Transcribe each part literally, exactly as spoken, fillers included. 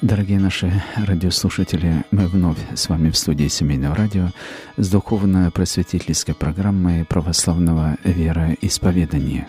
Дорогие наши радиослушатели, мы вновь с вами в студии Семейного радио с духовно-просветительской программой православного вероисповедания.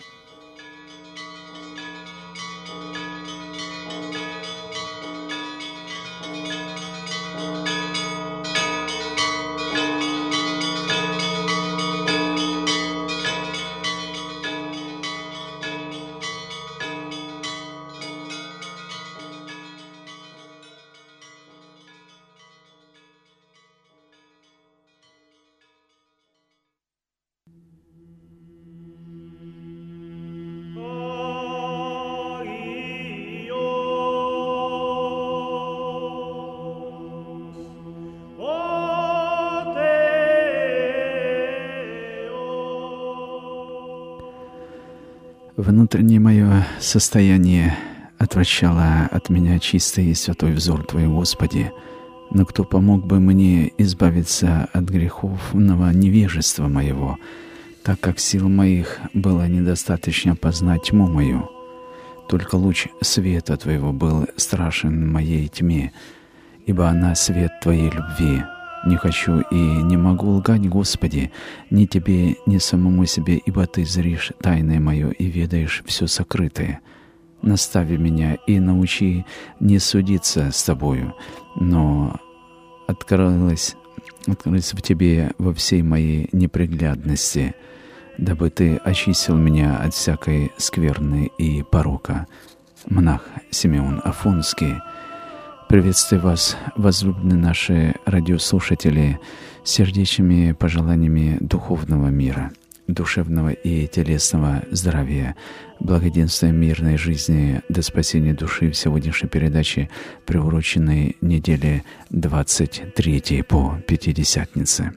Внутреннее мое состояние отвращало от меня чистый и святой взор Твой, Господи. Но кто помог бы мне избавиться от греховного невежества моего, так как сил моих было недостаточно познать тьму мою? Только луч света Твоего был страшен моей тьме, ибо она свет Твоей любви. Не хочу и не могу лгать, Господи, ни Тебе, ни самому себе, ибо Ты зришь тайное мое и ведаешь все сокрытое. Настави меня и научи не судиться с Тобою, но открылась, открылась в Тебе во всей моей неприглядности, дабы Ты очистил меня от всякой скверны и порока. Монах Симеон Афонский. Приветствую вас, возлюбленные наши радиослушатели, сердечными пожеланиями духовного мира, душевного и телесного здравия, благоденствия мирной жизни до спасения души в сегодняшней передаче, приуроченной неделе двадцать третьей по Пятидесятнице.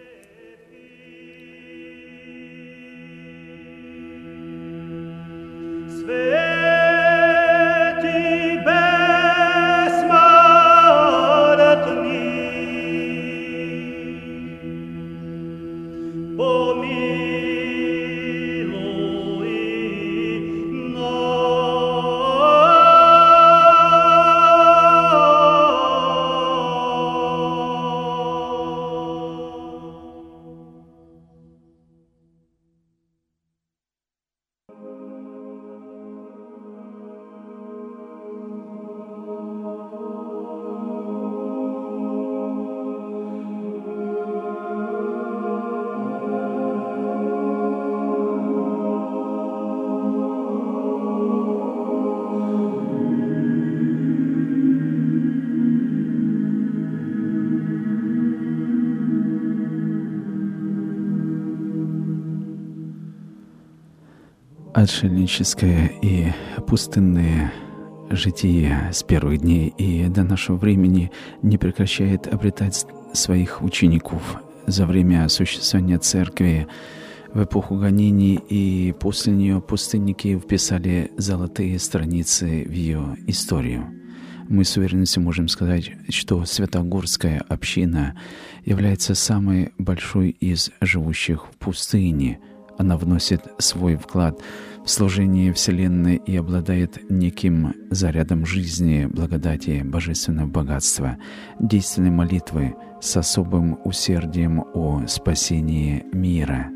Отшельническое и пустынное житие с первых дней и до нашего времени не прекращает обретать своих учеников. За время существования Церкви в эпоху гонений и после нее пустынники вписали золотые страницы в ее историю. Мы с уверенностью можем сказать, что Святогорская община является самой большой из живущих в пустыне. Она вносит свой вклад в служение Вселенной и обладает неким зарядом жизни, благодати, божественного богатства, действенной молитвы с особым усердием о спасении мира.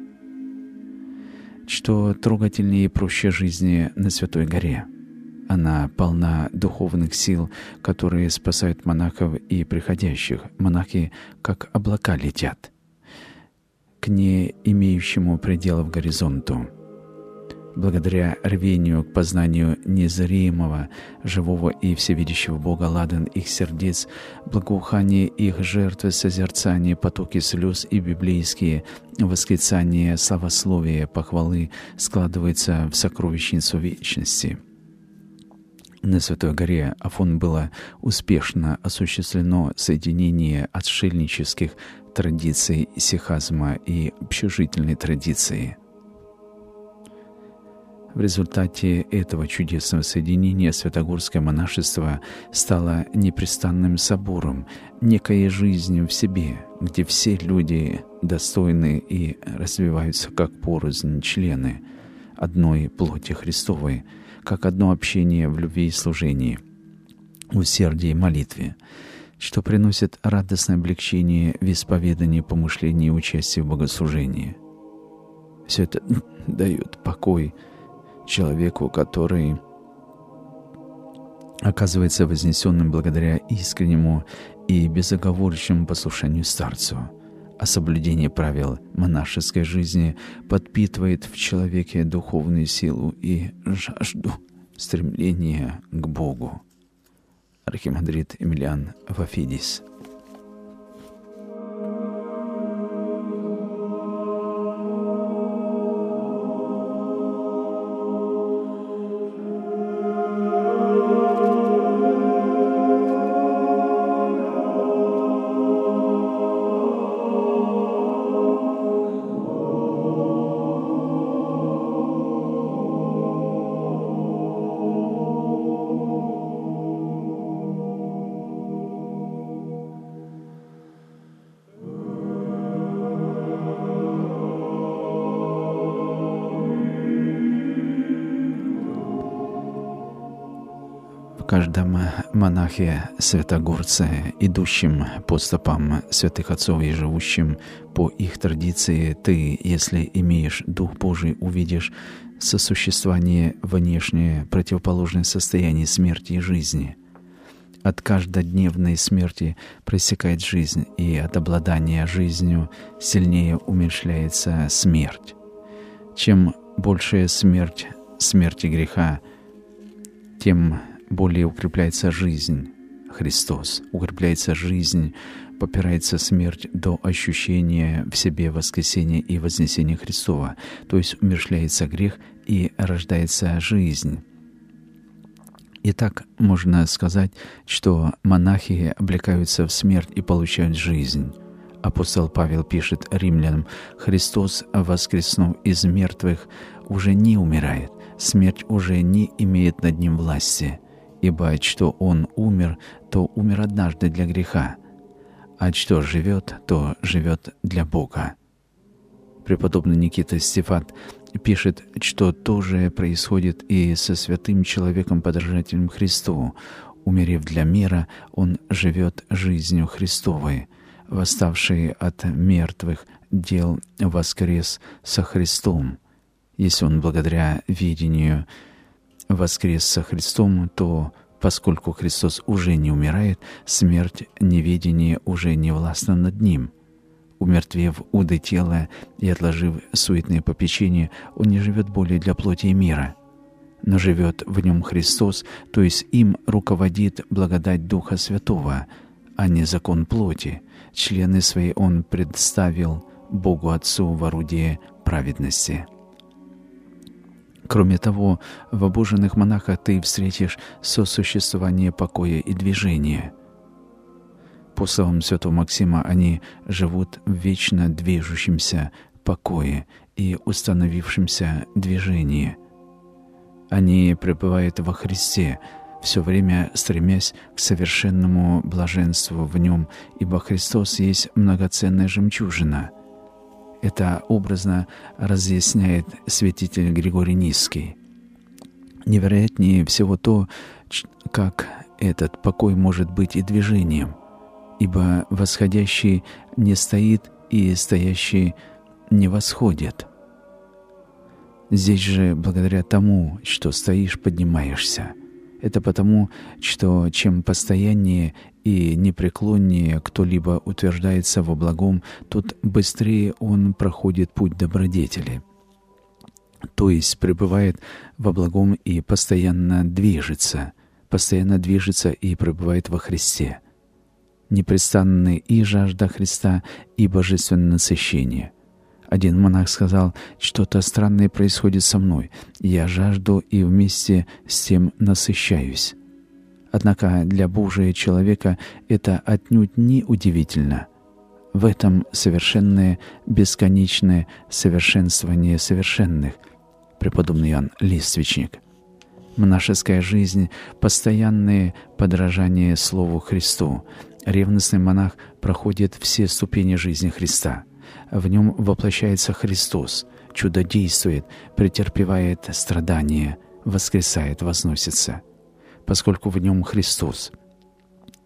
Что трогательнее и проще жизни на Святой Горе. Она полна духовных сил, которые спасают монахов и приходящих. Монахи, как облака, летят к не имеющему пределов горизонту. Благодаря рвению к познанию незримого, живого и всевидящего Бога ладан их сердец, благоухание их жертвы, созерцание, потоки слез и библейские восклицания, славословия, похвалы складываются в сокровищницу вечности. На Святой Горе Афон было успешно осуществлено соединение отшельнических традиций сихазма и общежительной традиции. В результате этого чудесного соединения Святогорское монашество стало непрестанным собором, некой жизнью в себе, где все люди достойны и развиваются как порознь члены одной плоти Христовой, как одно общение в любви и служении. усердии и молитве, что приносит радостное облегчение в исповедании, помышлении и участии в богослужении. Все это дает покой человеку, который оказывается вознесенным благодаря искреннему и безоговорочному послушанию старцу, а соблюдение правил монашеской жизни подпитывает в человеке духовную силу и жажду стремления к Богу. Архимандрит Емельян Вафидис. В каждом монахе святогорце, идущем по стопам святых отцов и живущим по их традиции, ты, если имеешь Дух Божий, увидишь сосуществование внешнее, противоположное состояние смерти и жизни. От каждодневной смерти проистекает жизнь, и от обладания жизнью сильнее умерщвляется смерть. Чем большая смерть смерти греха, тем более укрепляется жизнь. Христос. Укрепляется жизнь, попирается смерть до ощущения в себе воскресения и вознесения Христова, то есть умерщвляется грех и рождается жизнь. Итак, можно сказать, что монахи облекаются в смерть и получают жизнь. Апостол Павел пишет римлянам: «Христос, воскреснув из мертвых, уже не умирает, смерть уже не имеет над ним власти, ибо что Он умер, то умер однажды для греха, а что живет, то живет для Бога». Преподобный Никита Стефат пишет, что то же происходит и со святым человеком, подражателем Христу. Умерев для мира, он живет жизнью Христовой. Восставший от мертвых дел воскрес со Христом. Если он благодаря видению воскрес со Христом, то, поскольку Христос уже не умирает, смерть неведения уже не властна над ним. Умертвев уды тела и отложив суетные попечения, он не живет более для плоти и мира, но живет в нем Христос, то есть им руководит благодать Духа Святого, а не закон плоти. Члены свои он представил Богу Отцу в орудие праведности. Кроме того, в обоженных монахах ты встретишь сосуществование покоя и движения. По словам святого Максима, они живут в вечно движущемся покое и установившемся движении. Они пребывают во Христе, все время стремясь к совершенному блаженству в Нем, ибо Христос есть многоценная жемчужина. Это образно разъясняет святитель Григорий Низкий. Невероятнее всего то, как этот покой может быть и движением, ибо восходящий не стоит и стоящий не восходит. Здесь же, благодаря тому, что стоишь, поднимаешься. Это потому, что чем постояннее и непреклоннее кто-либо утверждается во благом, тот быстрее он проходит путь добродетели, то есть пребывает во благом и постоянно движется, постоянно движется и пребывает во Христе. Непрестанны и жажда Христа, и божественное насыщение. Один монах сказал: «Что-то странное происходит со мной. Я жажду и вместе с тем насыщаюсь». Однако для Божия человека это отнюдь не удивительно. В этом совершенное, бесконечное совершенствование совершенных. Преподобный Иоанн Листвичник. Монашеская жизнь — постоянное подражание Слову Христу. Ревностный монах проходит все ступени жизни Христа. В нем воплощается Христос, чудодействует, претерпевает страдания, воскресает, возносится. Поскольку в нем Христос,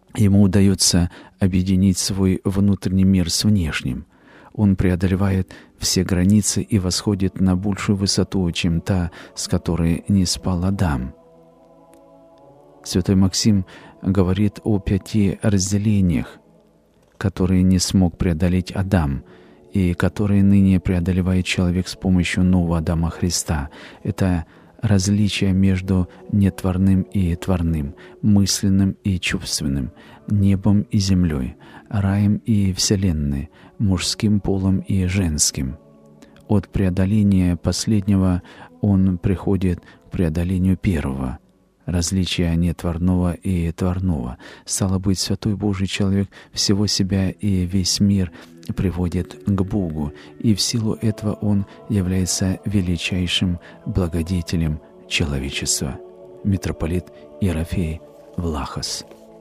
Ему удается объединить свой внутренний мир с внешним. Он преодолевает все границы и восходит на большую высоту, чем та, с которой не спал Адам. Святой Максим говорит о пяти разделениях, которые не смог преодолеть Адам, и которые ныне преодолевает человек с помощью нового Адама Христа. Это различие между нетворным и творным, мысленным и чувственным, небом и землей, раем и вселенной, мужским полом и женским. От преодоления последнего он приходит к преодолению первого, различия нетворного и творного. Стало быть, святой Божий человек всего себя и весь мир приводит к Богу, и в силу этого он является величайшим благодетелем человечества. Митрополит Ерофей Влахос.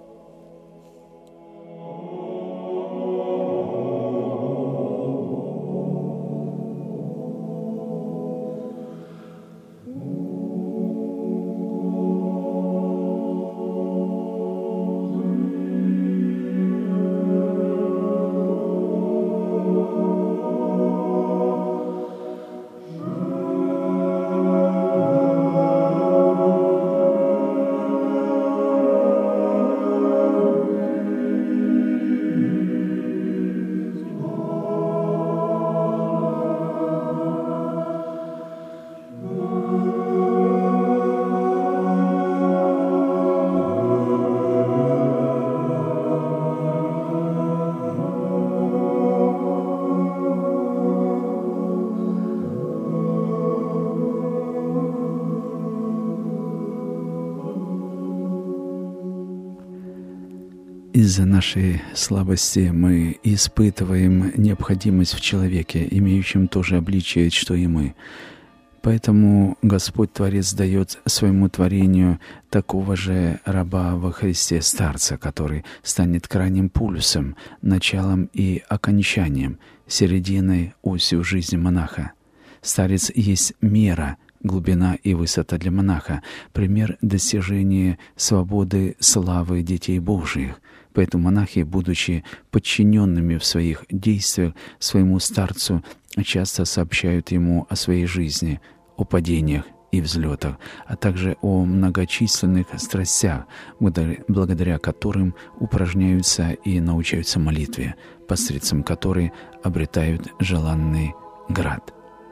Из-за нашей слабости мы испытываем необходимость в человеке, имеющем то же обличие, что и мы. Поэтому Господь Творец дает своему творению такого же раба во Христе Старца, который станет крайним полюсом, началом и окончанием, серединой, осью жизни монаха. Старец есть мера, глубина и высота для монаха, пример достижения свободы, славы детей Божиих. Поэтому монахи, будучи подчиненными в своих действиях своему старцу, часто сообщают ему о своей жизни, о падениях и взлетах, а также о многочисленных страстях, благодаря которым упражняются и научаются молитве, посредством которой обретают желанный град.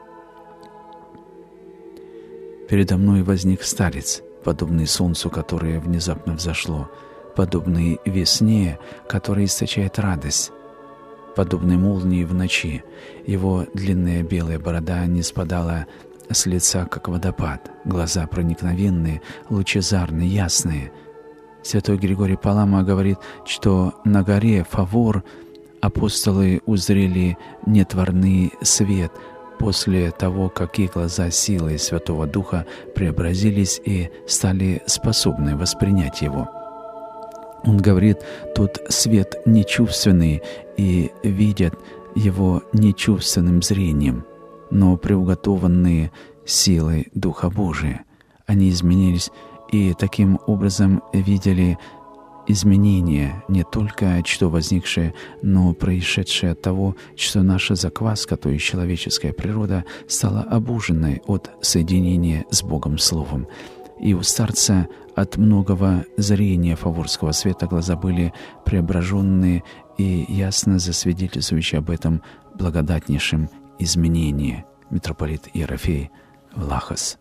Передо мной возник старец, подобный солнцу, которое внезапно взошло, подобный весне, которая источает радость, подобной молнии в ночи. Его длинная белая борода не спадала с лица, как водопад, глаза проникновенные, лучезарные, ясные. Святой Григорий Палама говорит, что на горе Фавор апостолы узрели нетворный свет после того, как их глаза силой Святого Духа преобразились и стали способны воспринять его. Он говорит, тут свет нечувственный, и видят его нечувственным зрением, но приуготованные силой Духа Божия. Они изменились и таким образом видели изменения, не только что возникшее, но происшедшее от того, что наша закваска, то есть человеческая природа, стала обуженной от соединения с Богом Словом. И у старца от многого зрения фаворского света глаза были преображенные и ясно засвидетельствующие об этом благодатнейшем изменении. Митрополит Ерофей Влахос.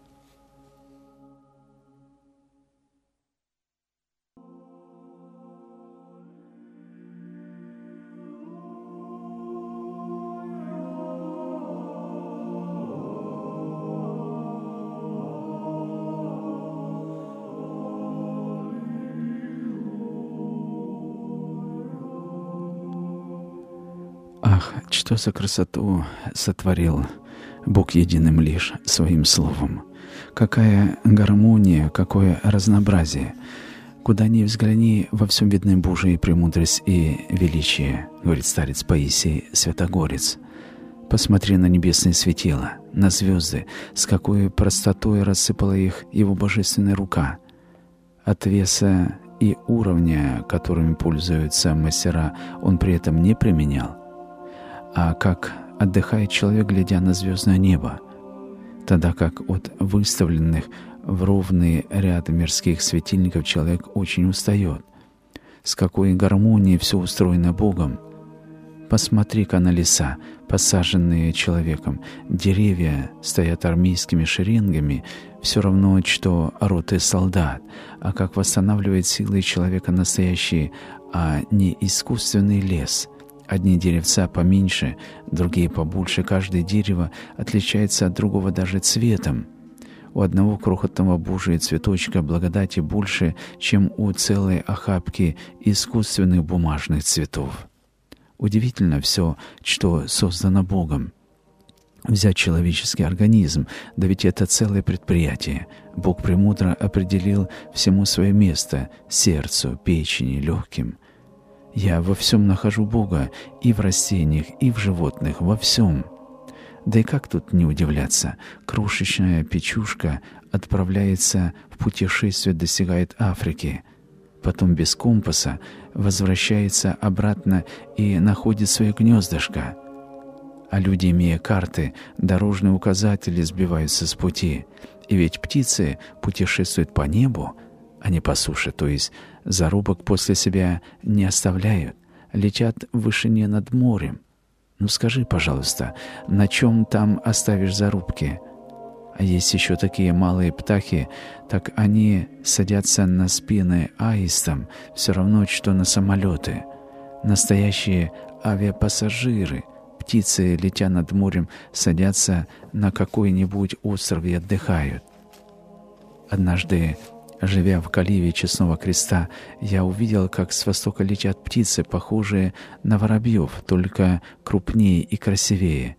Ах, что за красоту сотворил Бог единым лишь своим словом! Какая гармония, какое разнообразие! Куда ни взгляни, во всем видны Божия премудрость и величие, говорит старец Паисий Святогорец. Посмотри на небесные светила, на звезды, с какой простотой рассыпала их его божественная рука. От веса и уровня, которыми пользуются мастера, он при этом не применял, а как отдыхает человек, глядя на звездное небо, тогда как от выставленных в ровный ряд мирских светильников человек очень устает. С какой гармонией все устроено Богом. Посмотри-ка на леса, посаженные человеком. Деревья стоят армейскими шеренгами, все равно, что роты солдат. А как восстанавливает силы человека настоящий, а не искусственный лес. Одни деревца поменьше, другие побольше. Каждое дерево отличается от другого даже цветом. У одного крохотного Божия цветочка благодати больше, чем у целой охапки искусственных бумажных цветов. Удивительно все, что создано Богом. Взять человеческий организм, да ведь это целое предприятие. Бог премудро определил всему свое место — сердцу, печени, легким. Я во всем нахожу Бога, и в растениях, и в животных, во всем. Да и как тут не удивляться? Крошечная печушка отправляется в путешествие, достигает Африки, потом без компаса возвращается обратно и находит свое гнездышко. А люди, имея карты, дорожные указатели, сбиваются с пути. И ведь птицы путешествуют по небу, а не по суше, то есть зарубок после себя не оставляют, летят в вышине над морем. Ну скажи, пожалуйста, на чем там оставишь зарубки? А есть еще такие малые птахи, так они садятся на спины аистам, все равно, что на самолеты. Настоящие авиапассажиры. Птицы, летя над морем, садятся на какой-нибудь остров и отдыхают. Однажды, живя в Каливе Честного Креста, я увидел, как с востока летят птицы, похожие на воробьев, только крупнее и красивее.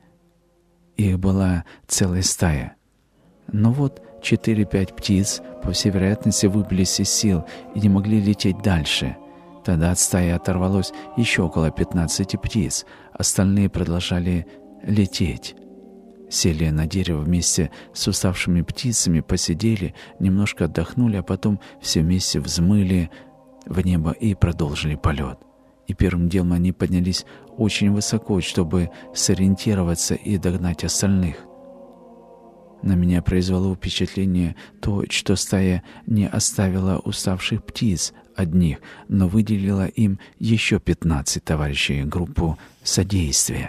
Их была целая стая. Но вот четыре-пять птиц, по всей вероятности, выбились из сил и не могли лететь дальше. Тогда от стаи оторвалось еще около пятнадцати птиц, остальные продолжали лететь. Сели на дерево вместе с уставшими птицами, посидели, немножко отдохнули, а потом все вместе взмыли в небо и продолжили полет. И первым делом они поднялись очень высоко, чтобы сориентироваться и догнать остальных. На меня произвело впечатление то, что стая не оставила уставших птиц одних, но выделила им еще пятнадцать товарищей, группу содействия.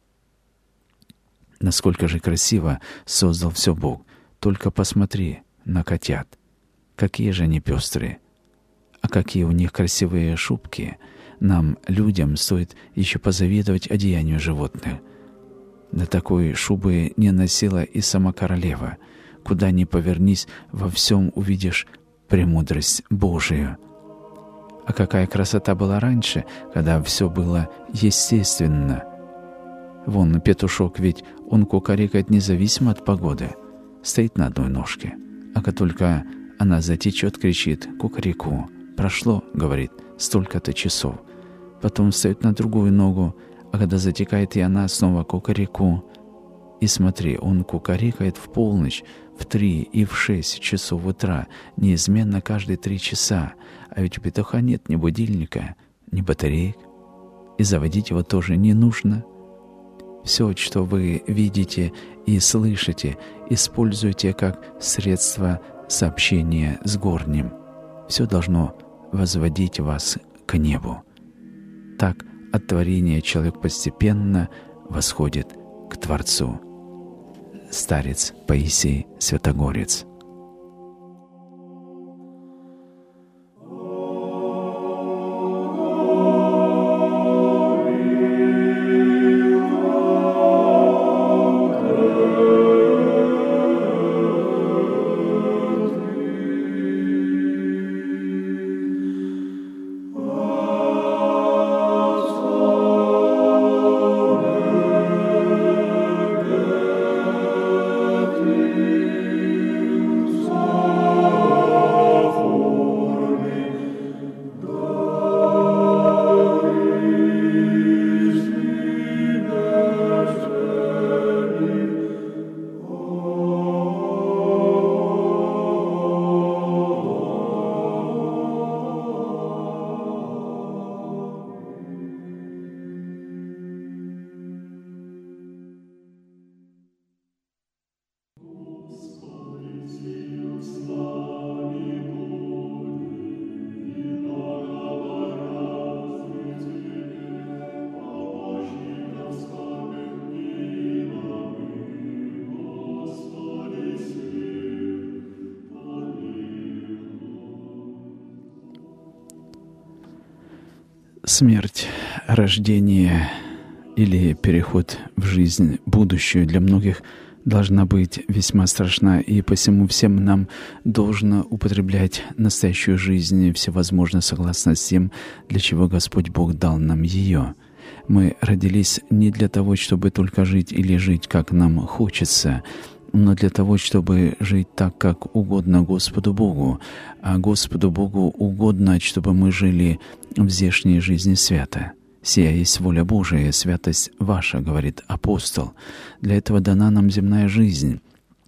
Насколько же красиво создал все Бог. Только посмотри на котят. Какие же они пестрые. А какие у них красивые шубки. Нам, людям, стоит еще позавидовать одеянию животных. Да такой шубы не носила и сама королева. Куда ни повернись, во всем увидишь премудрость Божию. А какая красота была раньше, когда все было естественно. Вон петушок, ведь он кукарекает независимо от погоды. Стоит на одной ножке. А как только она затечет, кричит «кукареку». Прошло, говорит, столько-то часов. Потом встает на другую ногу, а когда затекает и она, снова кукареку. И смотри, он кукарекает в полночь, в три и в шесть часов утра, неизменно каждые три часа. А ведь у петуха нет ни будильника, ни батареек. И заводить его тоже не нужно. Все, что вы видите и слышите, используйте как средство сообщения с горним. Все должно возводить вас к небу. Так от творения человек постепенно восходит к Творцу. Старец Паисий Святогорец. Смерть, рождение или переход в жизнь будущую для многих должна быть весьма страшна, и посему всем нам должно употреблять настоящую жизнь всевозможно согласно с тем, для чего Господь Бог дал нам ее. Мы родились не для того, чтобы только жить или жить, как нам хочется, но для того, чтобы жить так, как угодно Господу Богу. А Господу Богу угодно, чтобы мы жили в здешней жизни свято. «Сия есть воля Божия, святость ваша», — говорит апостол. Для этого дана нам земная жизнь,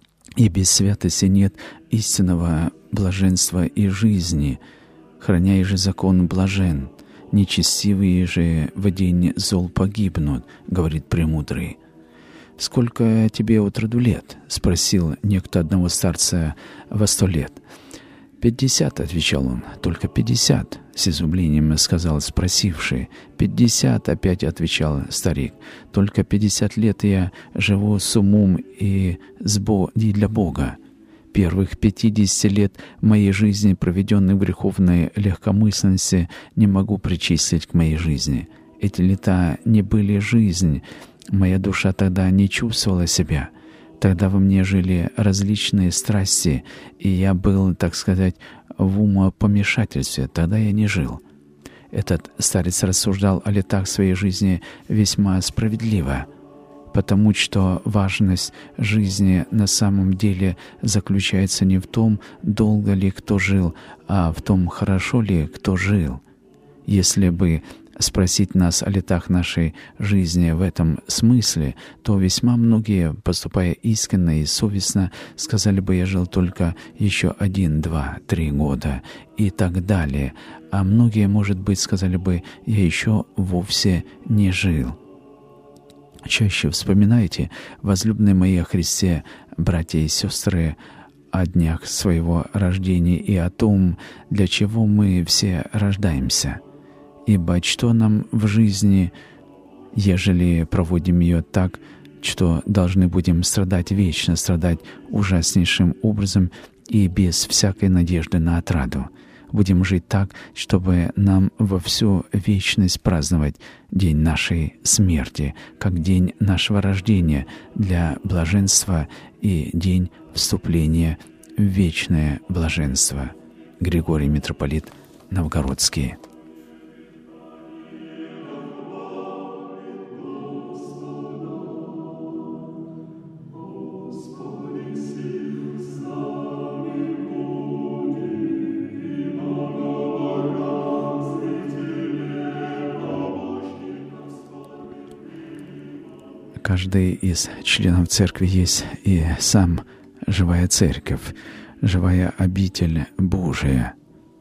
и без святости нет истинного блаженства и жизни. «Храняй же закон блажен, нечестивые же в день зол погибнут», — говорит премудрый. «Сколько тебе от роду лет?» — спросил некто одного старца во сто лет. «Пятьдесят», — отвечал он. «Только пятьдесят», — с изумлением сказал спросивший. «Пятьдесят», — опять отвечал старик. «Только пятьдесят лет я живу с умом и, с Бо... и для Бога. Первых пятьдесят лет моей жизни, проведенной в греховной легкомысленности, не могу причислить к моей жизни. Эти лета не были жизнь. Моя душа тогда не чувствовала себя. Тогда во мне жили различные страсти, и я был, так сказать, в умопомешательстве. Тогда я не жил». Этот старец рассуждал о летах своей жизни весьма справедливо, потому что важность жизни на самом деле заключается не в том, долго ли кто жил, а в том, хорошо ли кто жил. Если бы спросить нас о летах нашей жизни в этом смысле, то весьма многие, поступая искренне и совестно, сказали бы: «Я жил только еще один, два, три года» и так далее. А многие, может быть, сказали бы: «Я еще вовсе не жил». Чаще вспоминайте, возлюбленные мои, о Христе, братья и сестры, о днях своего рождения и о том, для чего мы все рождаемся. Ибо что нам в жизни, ежели проводим ее так, что должны будем страдать вечно, страдать ужаснейшим образом и без всякой надежды на отраду? Будем жить так, чтобы нам во всю вечность праздновать день нашей смерти, как день нашего рождения для блаженства и день вступления в вечное блаженство. Григорий Митрополит Новгородский. Каждый из членов Церкви есть и сам живая Церковь, живая обитель Божия.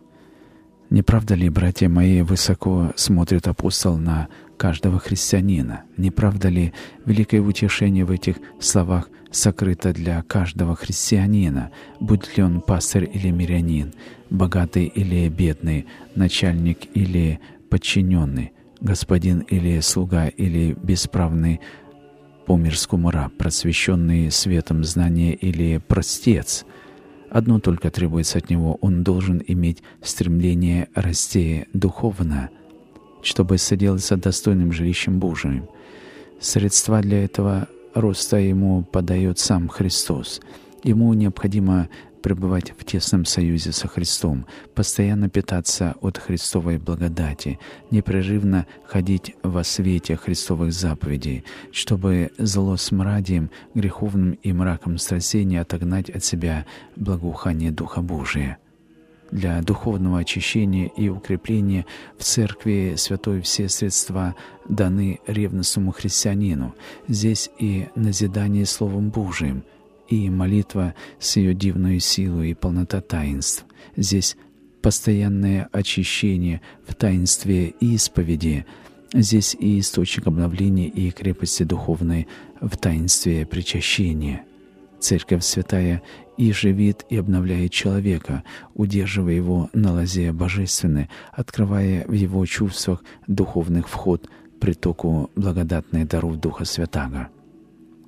Не правда ли, братья мои, высоко смотрит апостол на каждого христианина? Не правда ли великое утешение в этих словах сокрыто для каждого христианина, будь ли он пастырь или мирянин, богатый или бедный, начальник или подчиненный, господин или слуга или бесправный по мирскому раб, просвещенный светом знания или простец? Одно только требуется от него: он должен иметь стремление расти духовно, чтобы соделаться достойным жилищем Божиим. Средства для этого роста ему подает сам Христос. Ему необходимо пребывать в тесном союзе со Христом, постоянно питаться от Христовой благодати, непрерывно ходить во свете Христовых заповедей, чтобы зло смрадием, греховным и мраком страстей не отогнать от себя благоухание Духа Божия. Для духовного очищения и укрепления в Церкви Святой все средства даны ревностному христианину. Здесь и назидание Словом Божиим, и молитва с ее дивной силой и полнота таинств. Здесь постоянное очищение в таинстве исповеди. Здесь и источник обновления и крепости духовной в таинстве причащения. Церковь Святая и живит, и обновляет человека, удерживая его на лозе божественной, открывая в его чувствах духовных вход притоку благодатных даров Духа Святаго.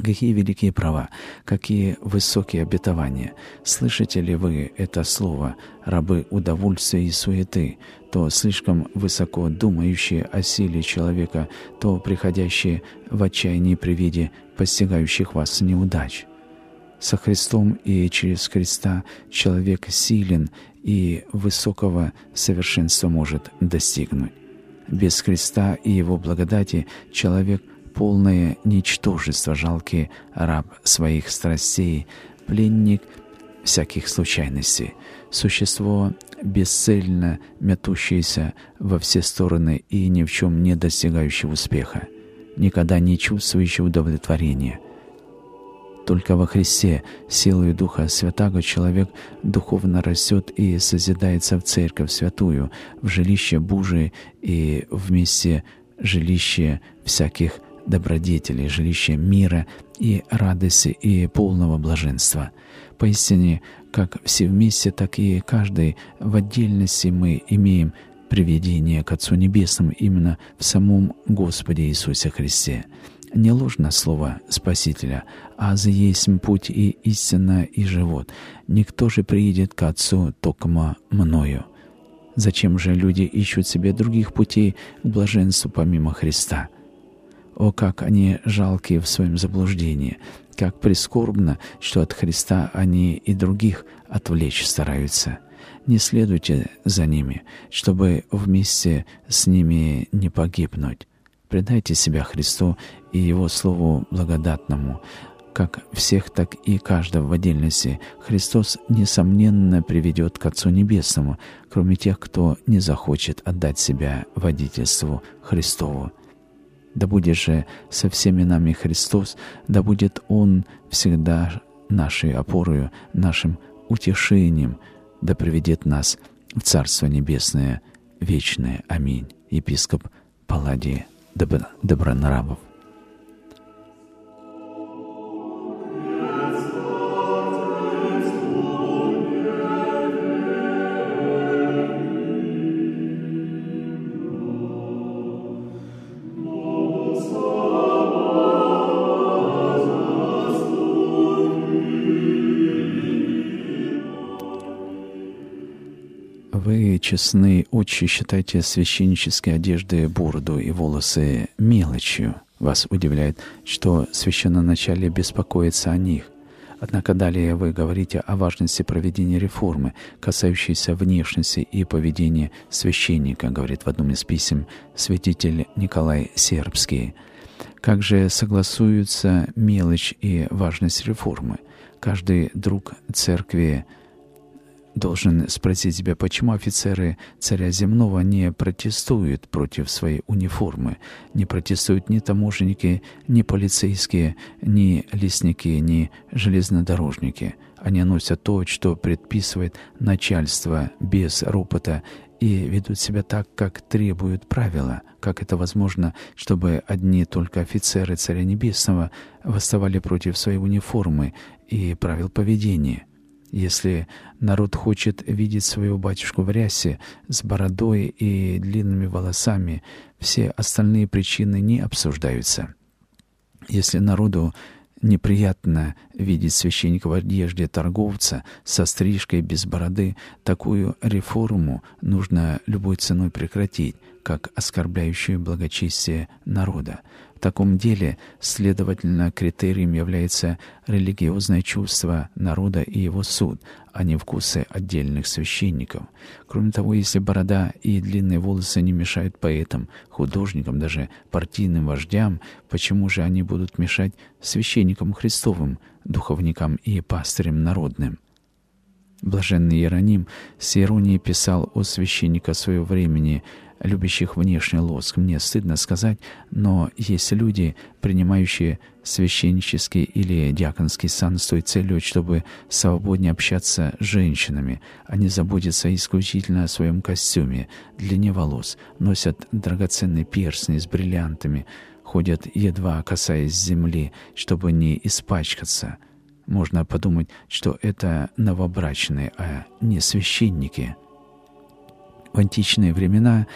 Какие великие права, какие высокие обетования. Слышите ли вы это слово, рабы удовольствия и суеты, то слишком высоко думающие о силе человека, то приходящие в отчаяние при виде постигающих вас неудач? Со Христом и через Христа человек силен и высокого совершенства может достигнуть. Без Христа и Его благодати человек — полное ничтожество, жалкий раб своих страстей, пленник всяких случайностей, существо бесцельно мятущееся во все стороны и ни в чем не достигающее успеха, никогда не чувствующее удовлетворения. Только во Христе, силою Духа Святаго, человек духовно растет и созидается в Церковь Святую, в жилище Божие и вместе жилище всяких добродетелей, жилище мира и радости и полного блаженства. Поистине, как все вместе, так и каждый в отдельности мы имеем приведение к Отцу Небесному именно в самом Господе Иисусе Христе. Не ложно слово Спасителя, а за есть путь и истина и живот. Никто же приидет к Отцу токмо мною. Зачем же люди ищут себе других путей к блаженству помимо Христа? О, как они жалкие в своем заблуждении, как прискорбно, что от Христа они и других отвлечь стараются. Не следуйте за ними, чтобы вместе с ними не погибнуть. Предайте себя Христу и Его Слову благодатному. Как всех, так и каждого в отдельности Христос, несомненно, приведет к Отцу Небесному, кроме тех, кто не захочет отдать себя водительству Христову. Да будет же со всеми нами Христос, да будет Он всегда нашей опорою, нашим утешением, да приведет нас в Царство Небесное вечное. Аминь. Епископ Палладий Добро, Добронравов. Вы, честны отче, считаете священнические одежды, бороду и волосы мелочью. Вас удивляет, что священноначалие беспокоится о них. Однако далее вы говорите о важности проведения реформы, касающейся внешности и поведения священника, говорит в одном из писем святитель Николай Сербский. Как же согласуются мелочь и важность реформы? Каждый друг церкви должен спросить себя, почему офицеры царя земного не протестуют против своей униформы, не протестуют ни таможенники, ни полицейские, ни лесники, ни железнодорожники. Они носят то, что предписывает начальство без ропота, и ведут себя так, как требуют правила. Как это возможно, чтобы одни только офицеры Царя Небесного восставали против своей униформы и правил поведения? Если народ хочет видеть своего батюшку в рясе, с бородой и длинными волосами, все остальные причины не обсуждаются. Если народу неприятно видеть священника в одежде торговца со стрижкой без бороды, такую реформу нужно любой ценой прекратить, как оскорбляющую благочестие народа. В таком деле, следовательно, критерием является религиозное чувство народа и его суд, а не вкусы отдельных священников. Кроме того, если борода и длинные волосы не мешают поэтам, художникам, даже партийным вождям, почему же они будут мешать священникам Христовым, духовникам и пастырям народным? Блаженный Иероним с иронией писал о священниках своего времени, любящих внешний лоск. Мне стыдно сказать, но есть люди, принимающие священнический или диаконский сан с той целью, чтобы свободнее общаться с женщинами. Они заботятся исключительно о своем костюме, длине волос, носят драгоценные перстни с бриллиантами, ходят, едва касаясь земли, чтобы не испачкаться. Можно подумать, что это новобрачные, а не священники. В античные времена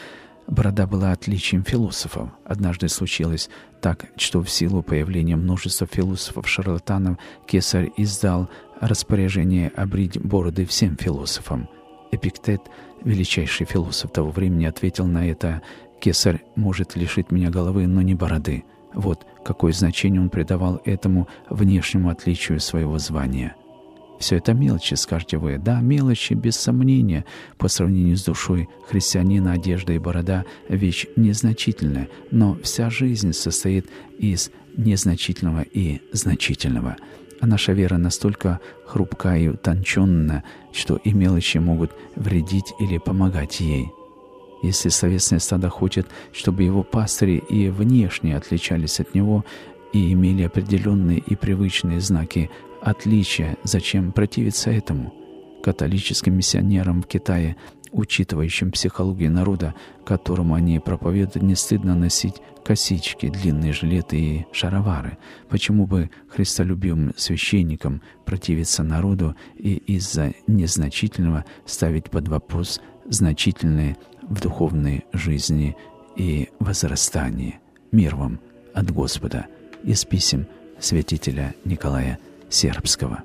Борода была отличием философов. Однажды случилось так, что в силу появления множества философов-шарлатанов кесарь издал распоряжение обрить бороды всем философам. Эпиктет, величайший философ того времени, ответил на это: «Кесарь может лишить меня головы, но не бороды». Вот какое значение он придавал этому внешнему отличию своего звания. Все это мелочи, скажете вы. Да, мелочи, без сомнения. По сравнению с душой христианина одежда и борода — вещь незначительная, но вся жизнь состоит из незначительного и значительного. А наша вера настолько хрупка и утонченна, что и мелочи могут вредить или помогать ей. Если словесное стадо хочет, чтобы его пастыри и внешне отличались от него и имели определенные и привычные знаки отличия, зачем противиться этому? Католическим миссионерам в Китае, учитывающим психологию народа, которому они проповедуют, не стыдно носить косички, длинные жилеты и шаровары. Почему бы христолюбивым священникам противиться народу и из-за незначительного ставить под вопрос значительные в духовной жизни и возрастании? Мир вам от Господа. Из писем святителя Николая Сербского.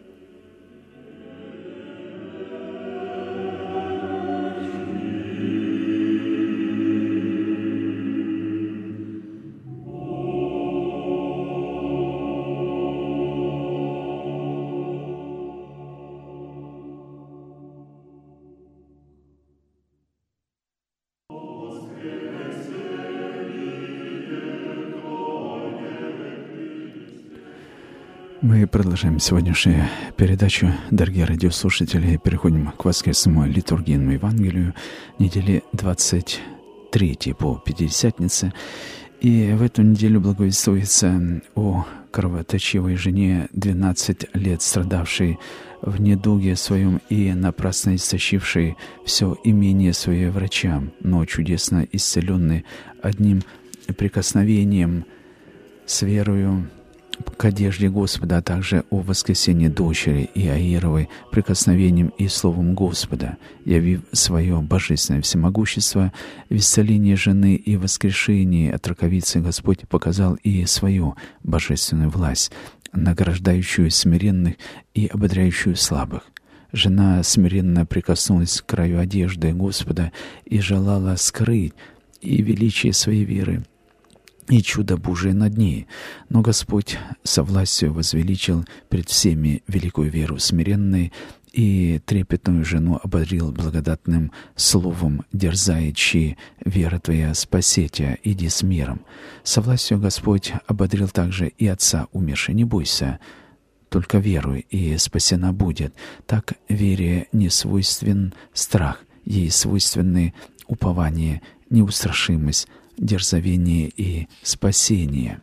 Мы продолжаем сегодняшнюю передачу, дорогие радиослушатели. Переходим к воскресному литургийному Евангелию недели двадцать третьей по Пятидесятнице. И в эту неделю благовествуется о кровоточивой жене, двенадцать лет страдавшей в недуге своем и напрасно истощившей все имение свое врачам, но чудесно исцеленной одним прикосновением с верою к одежде Господа, а также о воскресении дочери Иаировой прикосновением и словом Господа, явив свое божественное всемогущество в исцелении жены и воскрешении от раковицы, Господь показал и свою божественную власть, награждающую смиренных и ободряющую слабых. Жена смиренно прикоснулась к краю одежды Господа и желала скрыть и величие своей веры, и чудо Божие над ней. Но Господь со властью возвеличил пред всеми великую веру смиренной и трепетную жену ободрил благодатным словом, дерзаючи: «Вера твоя спасет тебя, иди с миром». Со властью Господь ободрил также и отца умершей: «Не бойся, только веруй, и спасена будет». Так вере не свойствен страх, ей свойственны упование, неустрашимость, дерзновение и спасение.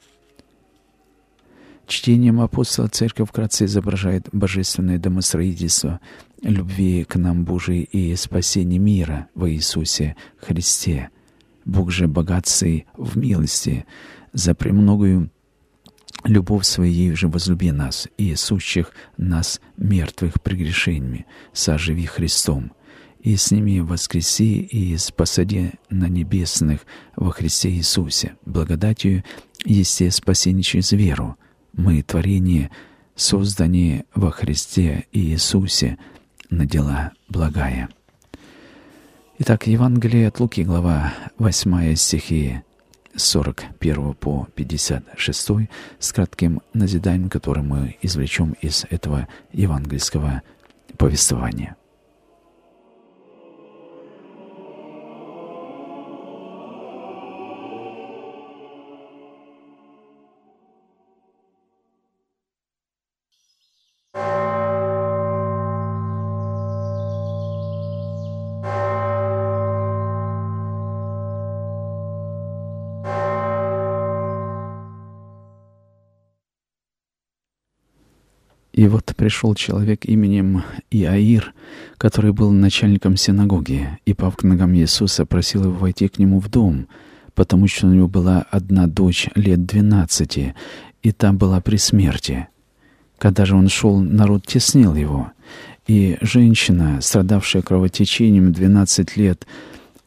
Чтением апостола церковь вкратце изображает божественное домостроительство любви к нам Божией и спасение мира во Иисусе Христе. Бог же богатый в милости, за премногую любовь своей же возлюби нас, и сущих нас мертвых прегрешениями соживи Христом, и сними воскреси и спасади на небесных во Христе Иисусе. Благодатью есте спасение через веру. Мы творение, созданные во Христе Иисусе на дела благая. Итак, Евангелие от Луки, глава восьмая, стихи с сорок первого по пятьдесят шестой, с кратким назиданием, которое мы извлечем из этого евангельского повествования. И вот пришел человек именем Иаир, который был начальником синагоги, и, пав к ногам Иисуса, просил его войти к нему в дом, потому что у него была одна дочь лет двенадцати, и та была при смерти. Когда же он шел, народ теснил его, и женщина, страдавшая кровотечением двенадцать лет,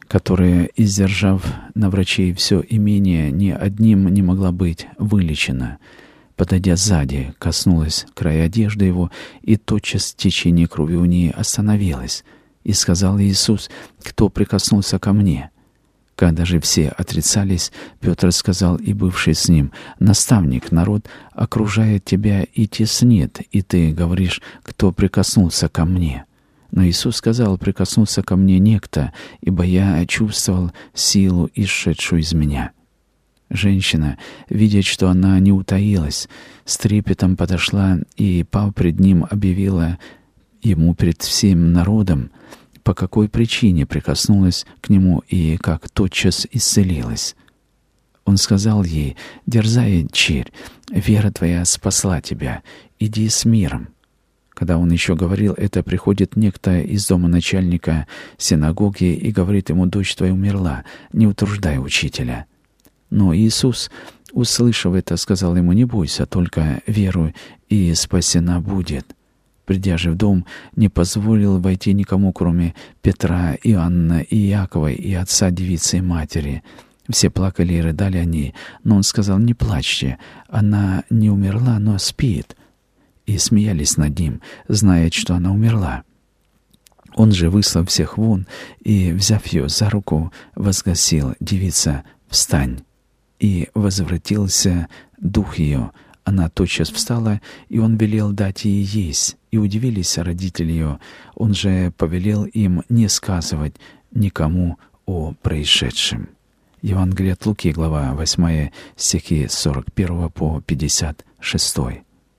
которая, издержав на врачей все имение, ни одним не могла быть вылечена. Подойдя сзади, коснулась края одежды его, и тотчас течение крови у ней остановилось. И сказал Иисус: «Кто прикоснулся ко мне?» Когда же все отрицались, Петр сказал и бывший с ним: «Наставник, народ окружает тебя и теснит, и ты говоришь: кто прикоснулся ко мне?» Но Иисус сказал: «Прикоснулся ко мне некто, ибо я чувствовал силу, исшедшую из меня». Женщина, видя, что она не утаилась, с трепетом подошла и, пав пред ним, объявила ему пред всем народом, по какой причине прикоснулась к нему и как тотчас исцелилась. Он сказал ей: «Дерзай, черь, вера твоя спасла тебя, иди с миром». Когда он еще говорил это, приходит некто из дома начальника синагоги и говорит ему: «Дочь твоя умерла, не утруждай учителя». Но Иисус, услышав это, сказал ему: «Не бойся, только веруй, и спасена будет». Придя же в дом, не позволил войти никому, кроме Петра, Иоанна и Иакова, и отца девицы и матери. Все плакали и рыдали о ней, но он сказал: «Не плачьте, она не умерла, но спит». И смеялись над ним, зная, что она умерла. Он же, выслав всех вон и, взяв ее за руку, возгласил: «Девица, встань!» И возвратился дух ее. Она тотчас встала, и он велел дать ей есть. И удивились родители ее. Он же повелел им не сказывать никому о происшедшем. Евангелие от Луки, глава восьмая, стихи с сорок первого по пятьдесят шестой.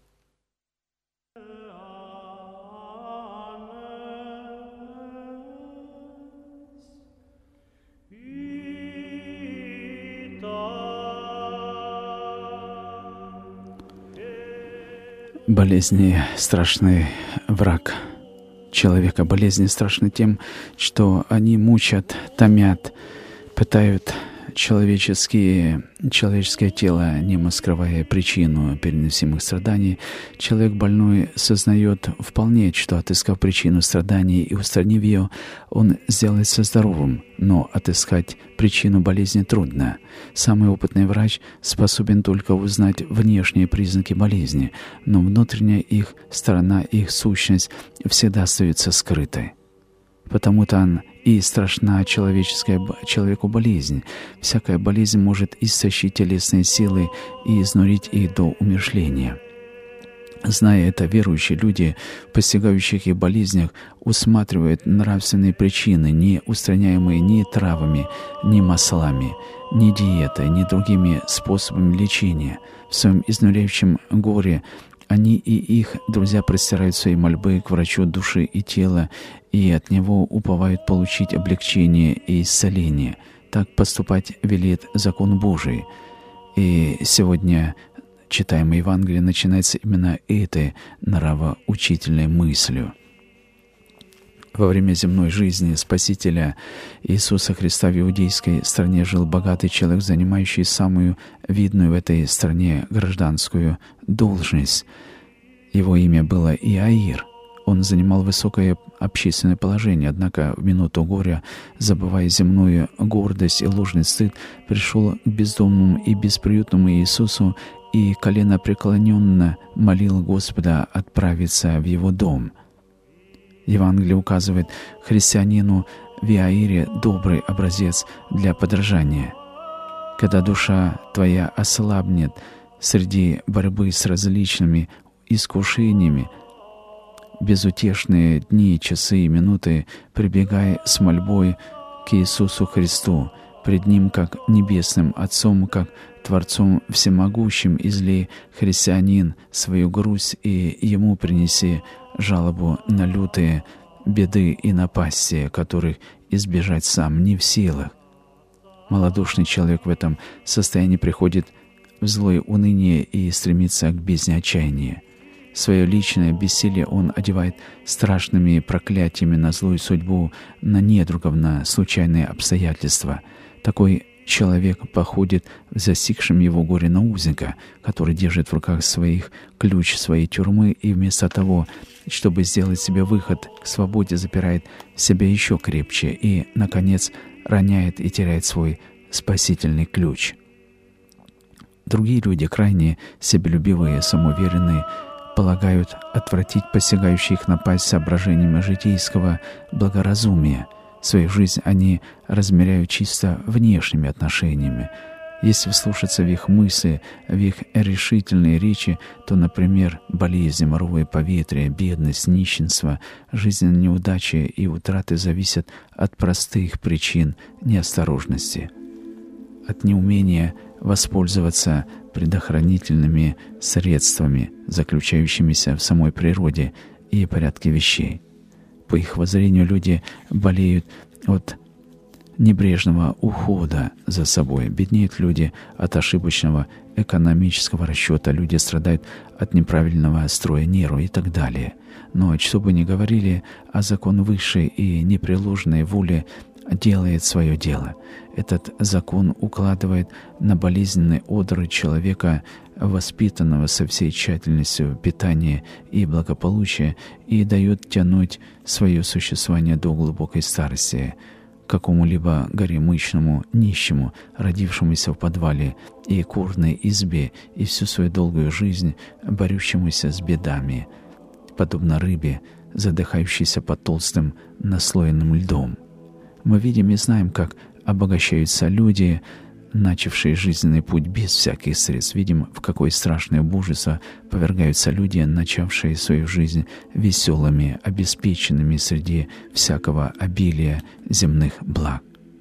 Болезни — страшный враг человека. Болезни страшны тем, что они мучат, томят, пытают человеческие, человеческое тело, немо скрывая причину переносимых страданий. Человек больной сознает вполне, что, отыскав причину страданий и устранив ее, он сделается здоровым, но отыскать причину болезни трудно. Самый опытный врач способен только узнать внешние признаки болезни, но внутренняя их сторона, их сущность всегда остается скрытой. Потому-то он и страшна человеческая, человеку болезнь. Всякая болезнь может истощить телесные силы и изнурить их до умершления. Зная это, верующие люди, в постигающих их болезнях, усматривают нравственные причины, не устраняемые ни травами, ни маслами, ни диетой, ни другими способами лечения. В своем изнуряющем горе они и их друзья простирают свои мольбы к врачу души и тела, и от него уповают получить облегчение и исцеление. Так поступать велит закон Божий. И сегодня читаемое Евангелие начинается именно этой нравоучительной мыслью. Во время земной жизни Спасителя Иисуса Христа в иудейской стране жил богатый человек, занимающий самую видную в этой стране гражданскую должность. Его имя было Иаир. Он занимал высокое общественное положение, однако в минуту горя, забывая земную гордость и ложный стыд, пришел к бездомному и бесприютному Иисусу и коленопреклоненно молил Господа отправиться в его дом. Евангелие указывает христианину в Иаире добрый образец для подражания. Когда душа твоя ослабнет среди борьбы с различными искушениями, безутешные дни, часы и минуты, прибегай с мольбой к Иисусу Христу, пред Ним как небесным Отцом, как Творцом всемогущим, излей, христианин, свою грусть, и Ему принеси жалобу на лютые беды и напасти, которых избежать сам не в силах. Малодушный человек в этом состоянии приходит в злое уныние и стремится к бездне отчаяния. Свое личное бессилие он одевает страшными проклятиями на злую судьбу, на недругов, на случайные обстоятельства. Такой человек походит в застигшем его горе на узника, который держит в руках своих ключ своей тюрьмы, и вместо того, чтобы сделать себе выход к свободе, запирает себя еще крепче и, наконец, роняет и теряет свой спасительный ключ. Другие люди, крайне себелюбивые, самоуверенные, полагают отвратить посягающие их напасть соображениями житейского благоразумия. Свою жизнь они размеряют чисто внешними отношениями. Если вслушаться в их мысли, в их решительные речи, то, например, болезни, моровое поветрие, бедность, нищенство, жизненные неудачи и утраты зависят от простых причин неосторожности, от неумения воспользоваться предохранительными средствами, заключающимися в самой природе и порядке вещей. По их воззрению, люди болеют от небрежного ухода за собой. Беднеют люди от ошибочного экономического расчета, люди страдают от неправильного строя нервов и так далее. Но что бы ни говорили, а закон высшей и непреложной воли делает свое дело. Этот закон укладывает на болезненные одры человека, воспитанного со всей тщательностью питания и благополучия, и дает тянуть свое существование до глубокой старости, какому-либо горемычному нищему, родившемуся в подвале и курной избе, и всю свою долгую жизнь борющемуся с бедами, подобно рыбе, задыхающейся под толстым наслоенным льдом. Мы видим и знаем, как обогащаются люди, начавшие жизненный путь без всяких средств. Видим, в какое страшное убожество повергаются люди, начавшие свою жизнь веселыми, обеспеченными среди всякого обилия земных благ.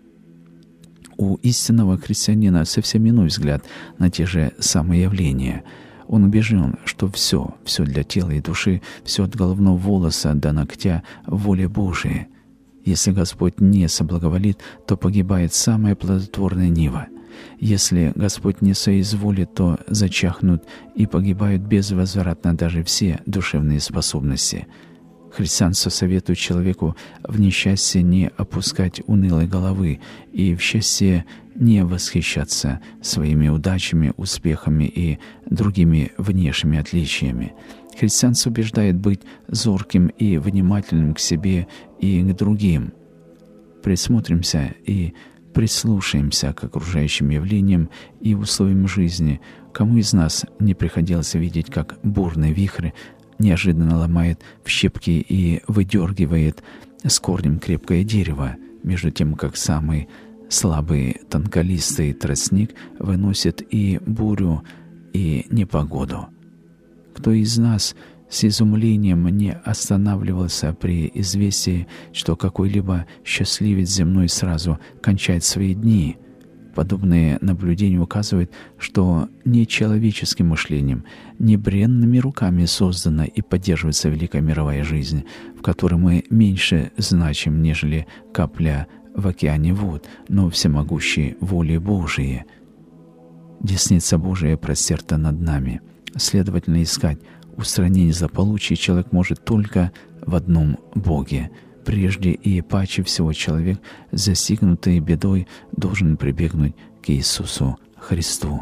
У истинного христианина совсем иной взгляд на те же самые явления. Он убежден, что все, все для тела и души, все от головного волоса до ногтя в воле Божией. Если Господь не соблаговолит, то погибает самая плодотворная нива. Если Господь не соизволит, то зачахнут и погибают безвозвратно даже все душевные способности. Христианство советует человеку в несчастье не опускать унылой головы и в счастье не восхищаться своими удачами, успехами и другими внешними отличиями. Христианство убеждает быть зорким и внимательным к себе и к другим. Присмотримся и прислушаемся к окружающим явлениям и условиям жизни. Кому из нас не приходилось видеть, как бурный вихрь неожиданно ломает в щепки и выдергивает с корнем крепкое дерево, между тем, как самый слабый тонколистый тростник выносит и бурю, и непогоду? Кто из нас с изумлением не останавливался при известии, что какой-либо счастливец земной сразу кончает свои дни? Подобные наблюдения указывают, что не человеческим мышлением, не бренными руками создана и поддерживается великая мировая жизнь, в которой мы меньше значим, нежели капля в океане вод, но всемогущей волей Божией. Десница Божия простерта над нами. Следовательно, искать устранение злополучий человек может только в одном Боге. Прежде и паче всего человек, застигнутый бедой, должен прибегнуть к Иисусу Христу.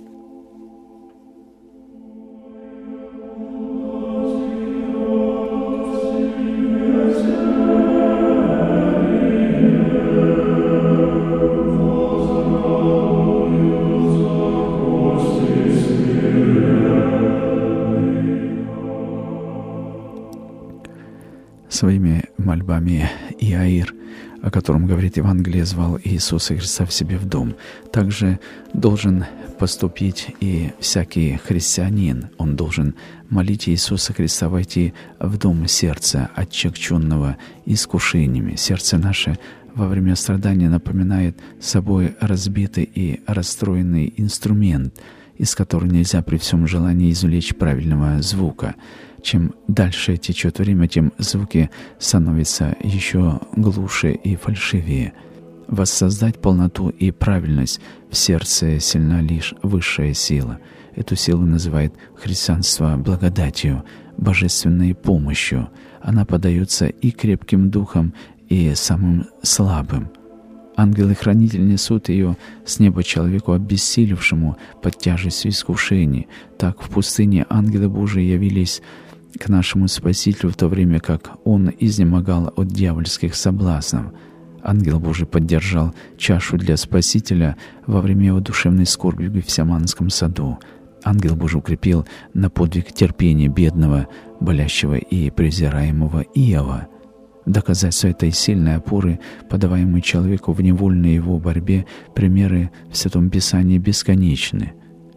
Своими мольбами Иаир, о котором говорит Евангелие, звал Иисуса Христа в себе в дом. Также должен поступить и всякий христианин. Он должен молить Иисуса Христа войти в дом сердца, отчекченного искушениями. Сердце наше во время страдания напоминает собой разбитый и расстроенный инструмент, из которого нельзя при всем желании извлечь правильного звука. Чем дальше течет время, тем звуки становятся еще глуше и фальшивее. Воссоздать полноту и правильность в сердце сильна лишь высшая сила. Эту силу называет христианство благодатью, божественной помощью. Она подается и крепким духом, и самым слабым. Ангелы-хранители несут ее с неба человеку, обессилевшему под тяжестью искушений. Так в пустыне ангелы Божии явились к нашему Спасителю в то время, как Он изнемогал от дьявольских соблазнов. Ангел Божий поддержал чашу для Спасителя во время его душевной скорби в Гефсиманском саду. Ангел Божий укрепил на подвиг терпения бедного, болящего и презираемого Иова. Доказательство этой сильной опоры, подаваемой человеку в невольной его борьбе, примеры в Святом Писании бесконечны.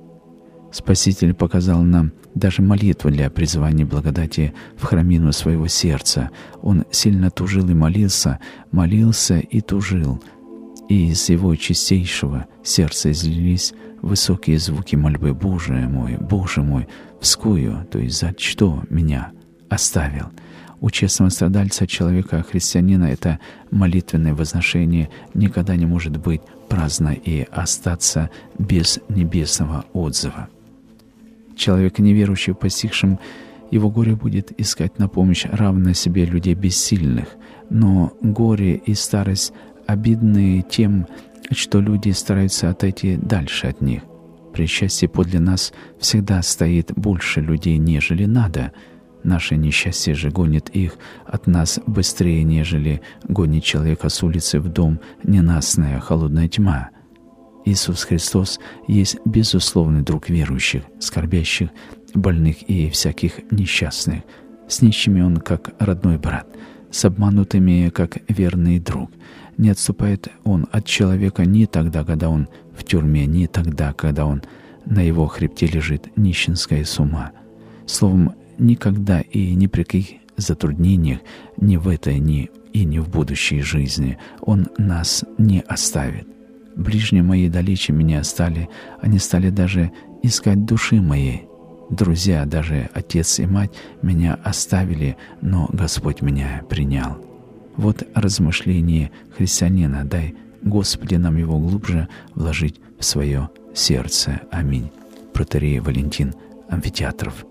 Спаситель показал нам даже молитву для призывания благодати в храмину своего сердца. Он сильно тужил и молился, молился и тужил, и из его чистейшего сердца излились высокие звуки мольбы: «Боже мой, Боже мой, вскую, то есть за что меня оставил?» У честного страдальца, человека, христианина, это молитвенное возношение никогда не может быть праздно и остаться без небесного отзыва. Человек, неверующий, постигшим его горе, будет искать на помощь равно себе людей бессильных, но горе и старость обидны тем, что люди стараются отойти дальше от них. При счастье подле нас всегда стоит больше людей, нежели надо. Наше несчастье же гонит их от нас быстрее, нежели гонит человека с улицы в дом ненастная холодная тьма. Иисус Христос есть безусловный друг верующих, скорбящих, больных и всяких несчастных. С нищими Он как родной брат, с обманутыми как верный друг. Не отступает Он от человека ни тогда, когда он в тюрьме, ни тогда, когда он на его хребте лежит нищенская сума. Словом, никогда и ни при каких затруднениях, ни в этой, ни и ни в будущей жизни Он нас не оставит. Ближние мои далече меня стали, они стали даже искать души моей. Друзья, даже отец и мать меня оставили, но Господь меня принял. Вот размышление христианина. Дай, Господи, нам его глубже вложить в свое сердце. Аминь. Протоиерей Валентин Амфитеатров.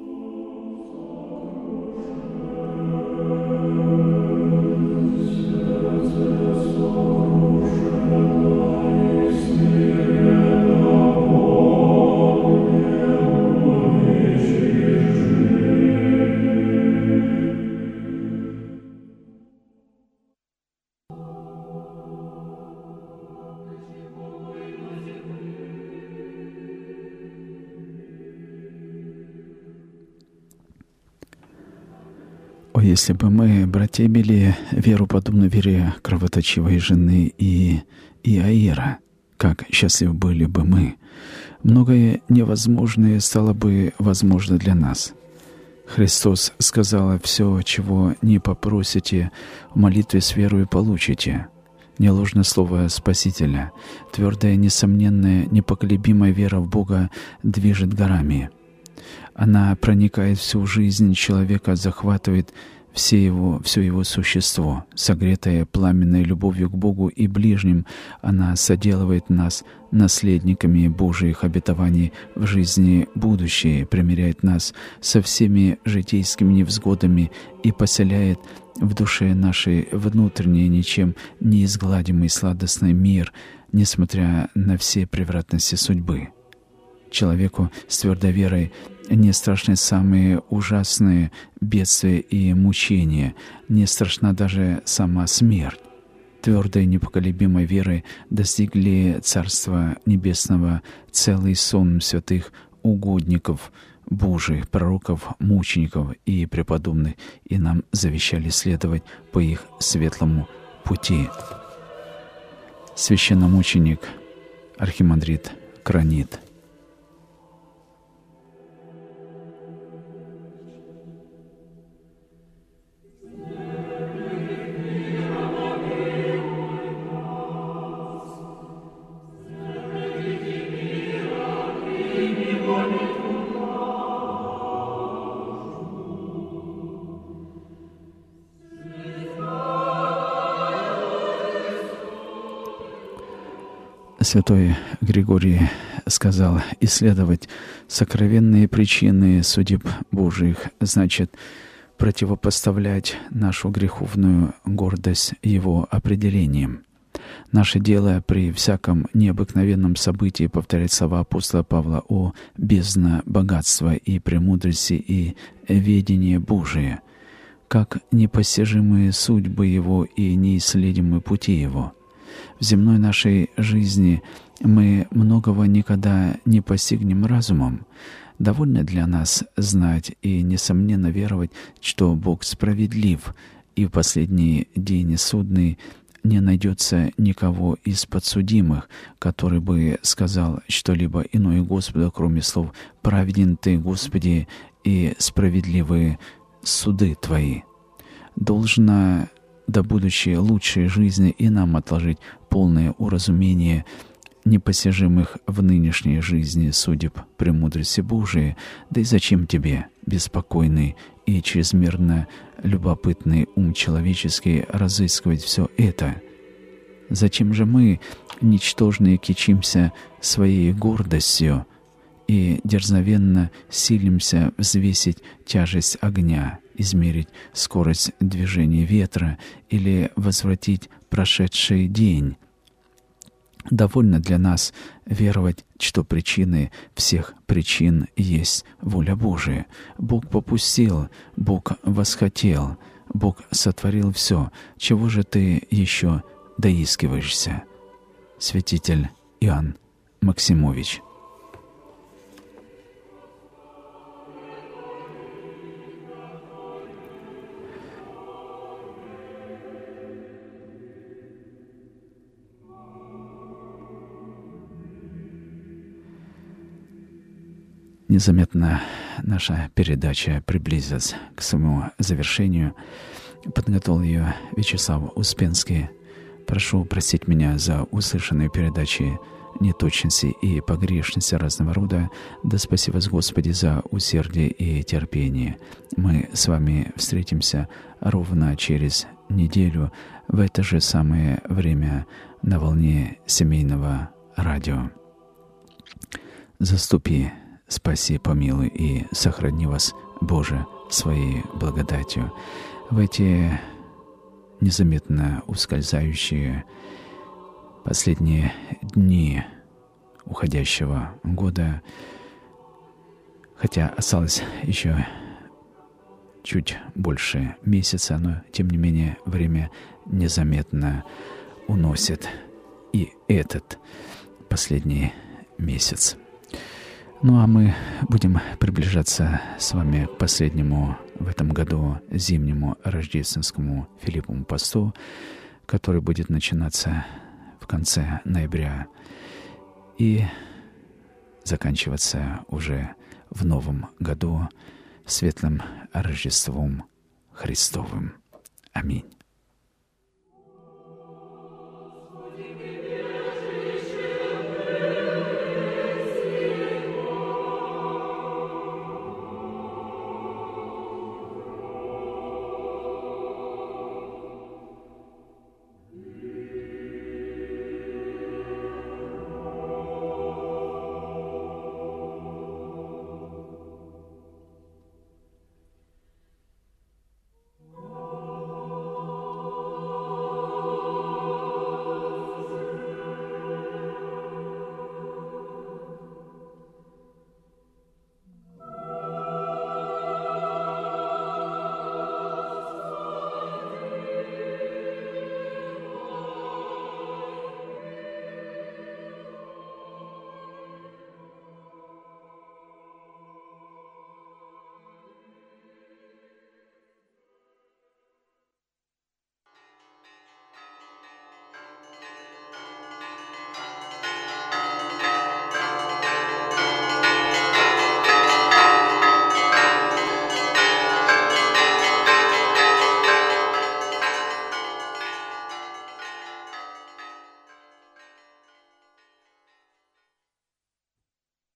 О, если бы мы, братья, имели веру, подобно вере кровоточивой жены и Иаира, как счастливы были бы мы! Многое невозможное стало бы возможно для нас. Христос сказал: «Все, чего не попросите, в молитве с верою получите». Не ложное слово Спасителя, твердая, несомненная, непоколебимая вера в Бога движет горами. Она проникает в всю жизнь человека, захватывает все его, все его существо. Согретая пламенной любовью к Богу и ближним, она соделывает нас наследниками Божьих обетований в жизни будущей, примиряет нас со всеми житейскими невзгодами и поселяет в душе нашей внутренний, ничем не изгладимый сладостный мир, несмотря на все превратности судьбы. Человеку с твердой верой не страшны самые ужасные бедствия и мучения, не страшна даже сама смерть. Твердой непоколебимой верой достигли Царства Небесного целый сон святых угодников Божиих, пророков, мучеников и преподобных, и нам завещали следовать по их светлому пути. Священномученик архимандрит Кранит. Святой Григорий сказал: исследовать сокровенные причины судеб Божиих значит противопоставлять нашу греховную гордость его определениям. Наше дело при всяком необыкновенном событии повторять слова апостола Павла о бездна богатства и премудрости и ведения Божия. как непостижимые судьбы Его и неисследимые пути Его. В земной нашей жизни мы многого никогда не постигнем разумом. Довольно для нас знать и, несомненно, веровать, что Бог справедлив, и в последний день судный не найдется никого из подсудимых, который бы сказал что-либо иное Господу, кроме слов «Праведен Ты, Господи, и справедливые суды Твои». Должно до будущей лучшей жизни и нам отложить полное уразумение непостижимых в нынешней жизни судеб премудрости Божией, да и зачем тебе, беспокойный и чрезмерно любопытный ум человеческий, разыскивать все это? Зачем же мы, ничтожные, кичимся своей гордостью и дерзновенно силимся взвесить тяжесть огня, измерить скорость движения ветра или возвратить прошедший день? Довольно для нас веровать, что причиной всех причин есть воля Божия. Бог попустил, Бог восхотел, Бог сотворил все. Чего же ты еще доискиваешься? Святитель Иоанн Максимович. Незаметно наша передача приблизилась к своему завершению. Подготовил ее Вячеслав Успенский. Прошу простить меня за услышанные передачи неточности и погрешности разного рода. Да спаси вас, Господи, за усердие и терпение. Мы с вами встретимся ровно через неделю в это же самое время на волне семейного радио. Заступи, спаси, помилуй и сохрани вас, Боже, своей благодатью. В эти незаметно ускользающие последние дни уходящего года, хотя осталось еще чуть больше месяца, но тем не менее время незаметно уносит и этот последний месяц. Ну а мы будем приближаться с вами к последнему в этом году зимнему рождественскому Филипповому посту, который будет начинаться в конце ноября и заканчиваться уже в новом году светлым Рождеством Христовым. Аминь.